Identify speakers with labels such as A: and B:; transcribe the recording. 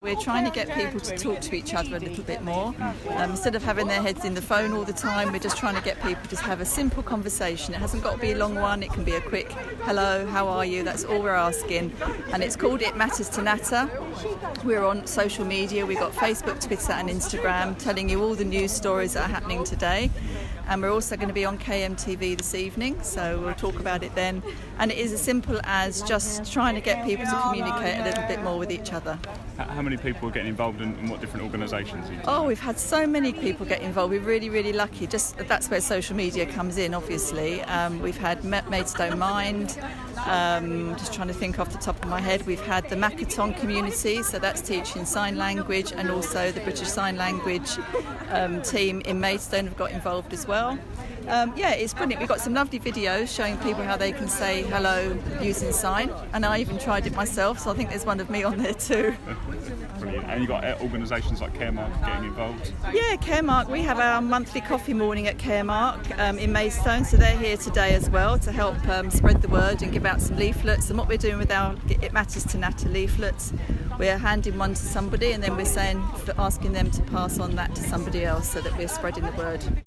A: we're trying to get people to talk to each other a little bit more. Instead of having their heads in the phone all the time, we're just trying to get people to just have a simple conversation. It hasn't got to be a long one, it can be a quick hello, how are you, that's all we're asking. And it's called It Matters to Natter. We're on social media, we've got Facebook, Twitter and Instagram telling you all the news stories that are happening today. And we're also going to be on KMTV this evening, so we'll talk about it then. And it is as simple as just trying to get people to communicate a little bit more with each other.
B: How many people are getting involved in what different organisations?
A: Oh, we've had so many people get involved. We're really, really lucky. That's where social media comes in, obviously. We've had Maidstone Mind, just trying to think off the top of my head. We've had the Makaton community, so that's teaching sign language, and also the British Sign Language team in Maidstone have got involved as well. It's brilliant. We've got some lovely videos showing people how they can say hello using sign, and I even tried it myself, so I think there's one of me on there too.
B: Brilliant. And you've got organisations like Caremark getting involved?
A: Yeah, Caremark. We have our monthly coffee morning at Caremark in Maidstone, so they're here today as well to help spread the word and give out some leaflets. And what we're doing with our It Matters to Natter leaflets, we're handing one to somebody and then we're asking them to pass on that to somebody else so that we're spreading the word.